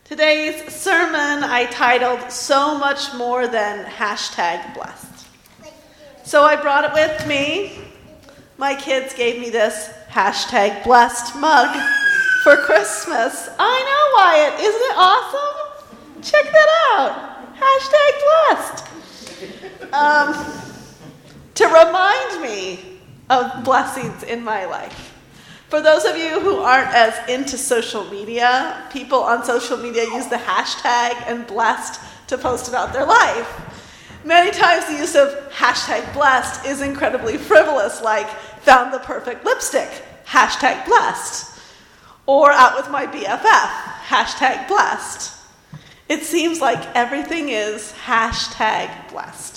Today's sermon I titled, So Much More Than #blessed. So I brought it with me. My kids gave me this #blessed mug for Christmas. I know, Wyatt. Isn't it awesome? Check that out. #blessed. To remind me of blessings in my life. For those of you who aren't as into social media, people on social media use the hashtag and blessed to post about their life. Many times the use of #blessed is incredibly frivolous, like found the perfect lipstick, #blessed. Or out with my BFF, #blessed. It seems like everything is #blessed.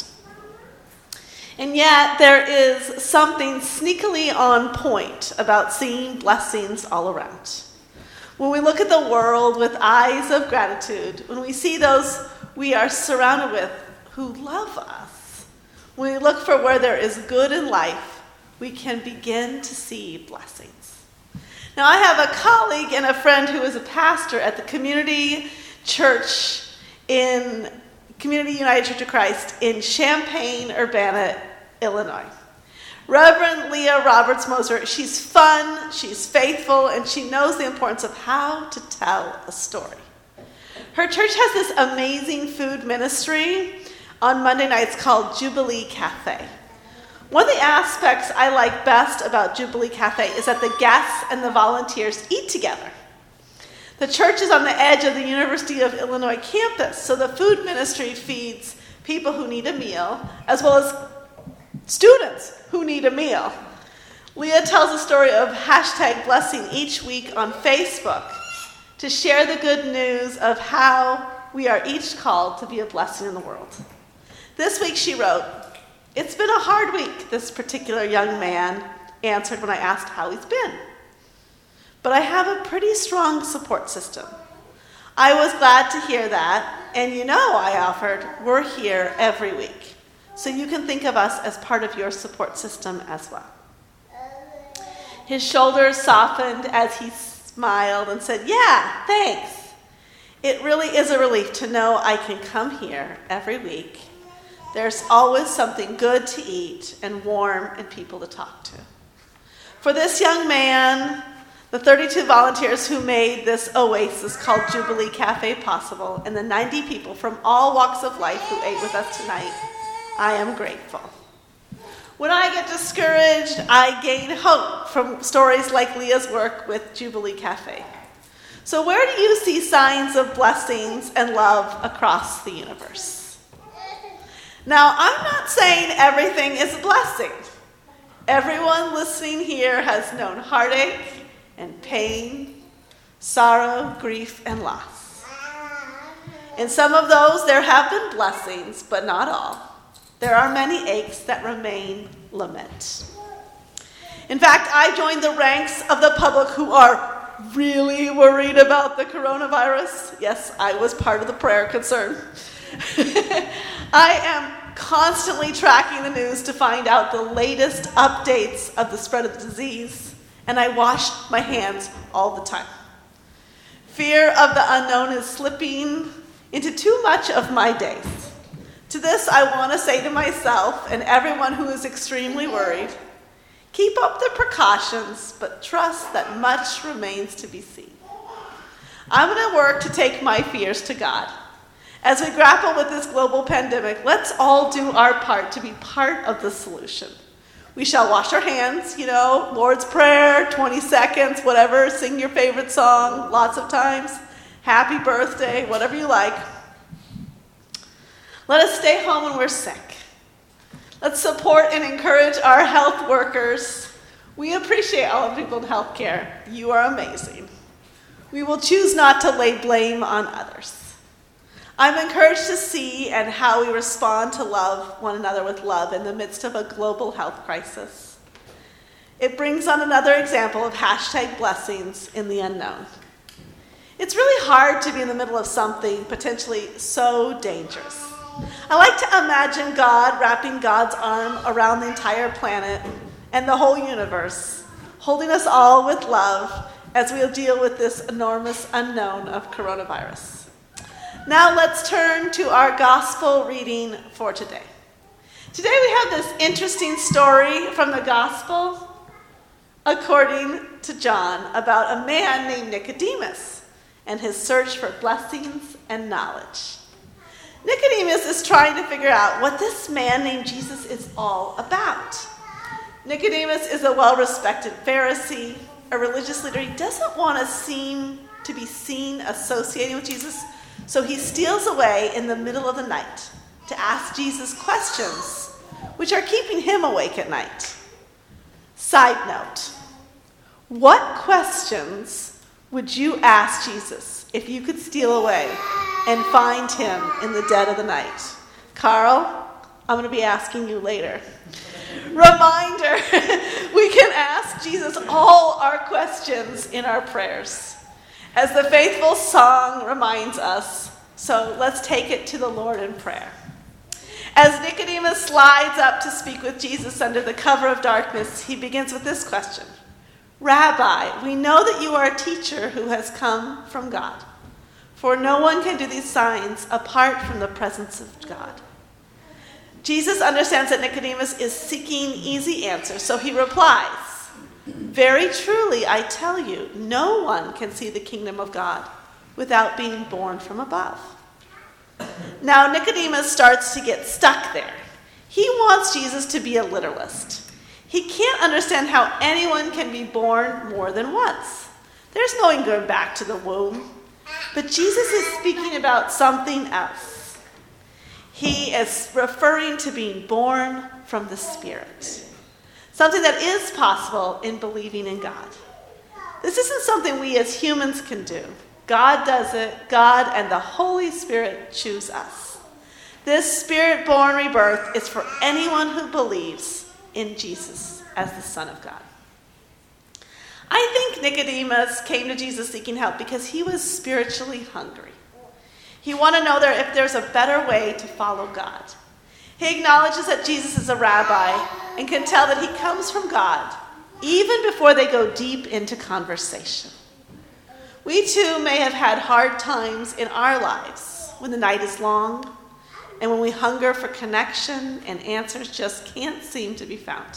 And yet, there is something sneakily on point about seeing blessings all around. When we look at the world with eyes of gratitude, when we see those we are surrounded with who love us, when we look for where there is good in life, we can begin to see blessings. Now, I have a colleague and a friend who is a pastor at the Community Church in Community United Church of Christ in Champaign-Urbana, Illinois. Reverend Leah Roberts Moser, she's fun, she's faithful, and she knows the importance of how to tell a story. Her church has this amazing food ministry on Monday nights called Jubilee Cafe. One of the aspects I like best about Jubilee Cafe is that the guests and the volunteers eat together. The church is on the edge of the University of Illinois campus, so the food ministry feeds people who need a meal, as well as students who need a meal. Leah tells a story of #blessing each week on Facebook to share the good news of how we are each called to be a blessing in the world. This week she wrote, "It's been a hard week," this particular young man answered when I asked how he's been. "But I have a pretty strong support system." I was glad to hear that, and I offered, we're here every week. So you can think of us as part of your support system as well. His shoulders softened as he smiled and said, "Yeah, thanks. It really is a relief to know I can come here every week. There's always something good to eat and warm and people to talk to." For this young man, the 32 volunteers who made this oasis called Jubilee Cafe possible, and the 90 people from all walks of life who ate with us tonight, I am grateful. When I get discouraged, I gain hope from stories like Leah's work with Jubilee Cafe. So where do you see signs of blessings and love across the universe? Now, I'm not saying everything is a blessing. Everyone listening here has known heartache and pain, sorrow, grief, and loss. In some of those, there have been blessings, but not all. There are many aches that remain lament. In fact, I joined the ranks of the public who are really worried about the coronavirus. Yes, I was part of the prayer concern. I am constantly tracking the news to find out the latest updates of the spread of the disease, and I wash my hands all the time. Fear of the unknown is slipping into too much of my days. To this, I want to say to myself and everyone who is extremely worried, keep up the precautions, but trust that much remains to be seen. I'm going to work to take my fears to God. As we grapple with this global pandemic, let's all do our part to be part of the solution. We shall wash our hands, Lord's Prayer, 20 seconds, whatever, sing your favorite song lots of times, happy birthday, whatever you like. Let us stay home when we're sick. Let's support and encourage our health workers. We appreciate all the people in healthcare. You are amazing. We will choose not to lay blame on others. I'm encouraged to see and how we respond to love one another with love in the midst of a global health crisis. It brings on another example of #blessings in the unknown. It's really hard to be in the middle of something potentially so dangerous. I like to imagine God wrapping God's arm around the entire planet and the whole universe, holding us all with love as we'll deal with this enormous unknown of coronavirus. Now let's turn to our gospel reading for today. Today we have this interesting story from the gospel according to John about a man named Nicodemus and his search for blessings and knowledge. Nicodemus is trying to figure out what this man named Jesus is all about. Nicodemus is a well-respected Pharisee, a religious leader. He doesn't want to be seen associating with Jesus, so he steals away in the middle of the night to ask Jesus questions, which are keeping him awake at night. Side note, what questions would you ask Jesus if you could steal away and find him in the dead of the night? Carl, I'm going to be asking you later. Reminder, we can ask Jesus all our questions in our prayers, as the faithful song reminds us. So let's take it to the Lord in prayer. As Nicodemus slides up to speak with Jesus under the cover of darkness, he begins with this question. Rabbi, we know that you are a teacher who has come from God, for no one can do these signs apart from the presence of God. Jesus understands that Nicodemus is seeking easy answers, so he replies, very truly, I tell you, no one can see the kingdom of God without being born from above. Now Nicodemus starts to get stuck there. He wants Jesus to be a literalist. He can't understand how anyone can be born more than once. There's no one going back to the womb. But Jesus is speaking about something else. He is referring to being born from the Spirit. Something that is possible in believing in God. This isn't something we as humans can do. God does it. God and the Holy Spirit choose us. This Spirit-born rebirth is for anyone who believes in Jesus as the Son of God. I think Nicodemus came to Jesus seeking help because he was spiritually hungry. He wanted to know if there's a better way to follow God. He acknowledges that Jesus is a rabbi and can tell that he comes from God even before they go deep into conversation. We too may have had hard times in our lives when the night is long and when we hunger for connection and answers just can't seem to be found.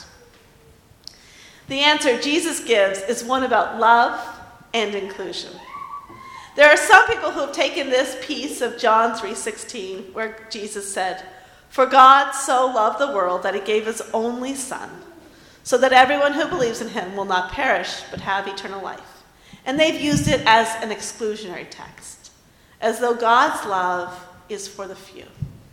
The answer Jesus gives is one about love and inclusion. There are some people who have taken this piece of John 3:16 where Jesus said, "For God so loved the world that he gave his only Son, so that everyone who believes in him will not perish but have eternal life." And they've used it as an exclusionary text, as though God's love is for the few.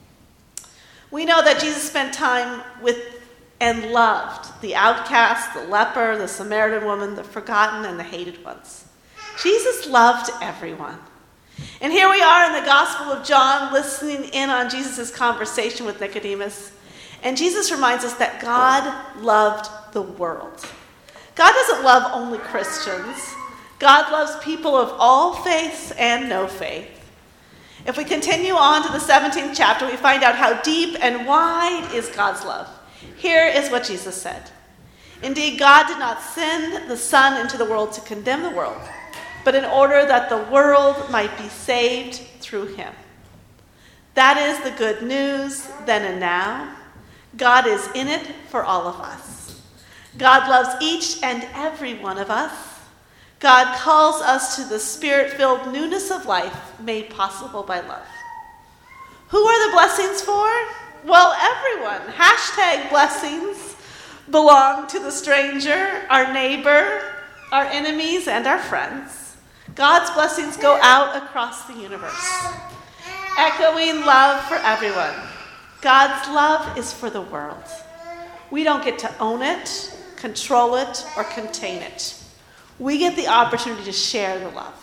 We know that Jesus spent time with and loved the outcast, the leper, the Samaritan woman, the forgotten, and the hated ones. Jesus loved everyone. And here we are in the Gospel of John listening in on Jesus' conversation with Nicodemus. And Jesus reminds us that God loved the world. God doesn't love only Christians. God loves people of all faiths and no faith. If we continue on to the 17th chapter, we find out how deep and wide is God's love. Here is what Jesus said. Indeed, God did not send the Son into the world to condemn the world, but in order that the world might be saved through him. That is the good news then and now. God is in it for all of us. God loves each and every one of us. God calls us to the Spirit-filled newness of life made possible by love. Who are the blessings for? Well, everyone. #blessings belong to the stranger, our neighbor, our enemies, and our friends. God's blessings go out across the universe, echoing love for everyone. God's love is for the world. We don't get to own it, control it, or contain it. We get the opportunity to share the love.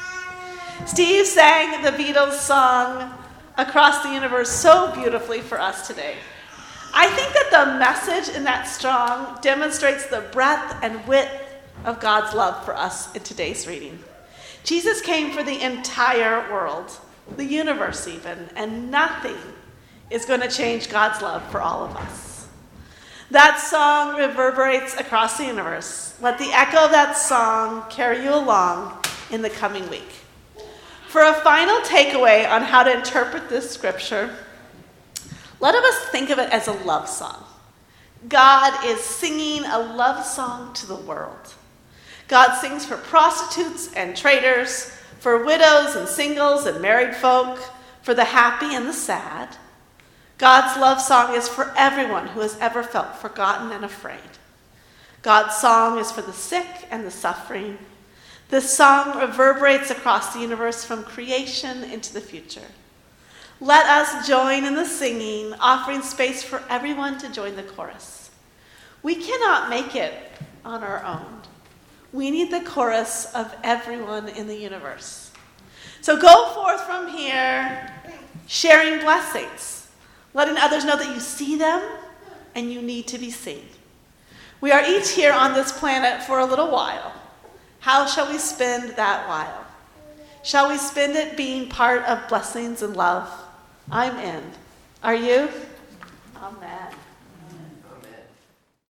Steve sang the Beatles song Across the Universe so beautifully for us today. I think that the message in that song demonstrates the breadth and width of God's love for us in today's reading. Jesus came for the entire world, the universe even, and nothing is going to change God's love for all of us. That song reverberates across the universe. Let the echo of that song carry you along in the coming week. For a final takeaway on how to interpret this scripture, let us think of it as a love song. God is singing a love song to the world. God sings for prostitutes and traders, for widows and singles and married folk, for the happy and the sad. God's love song is for everyone who has ever felt forgotten and afraid. God's song is for the sick and the suffering. This song reverberates across the universe from creation into the future. Let us join in the singing, offering space for everyone to join the chorus. We cannot make it on our own. We need the chorus of everyone in the universe. So go forth from here, sharing blessings, letting others know that you see them and you need to be seen. We are each here on this planet for a little while. How shall we spend that while? Shall we spend it being part of blessings and love? I'm in. Are you? Amen.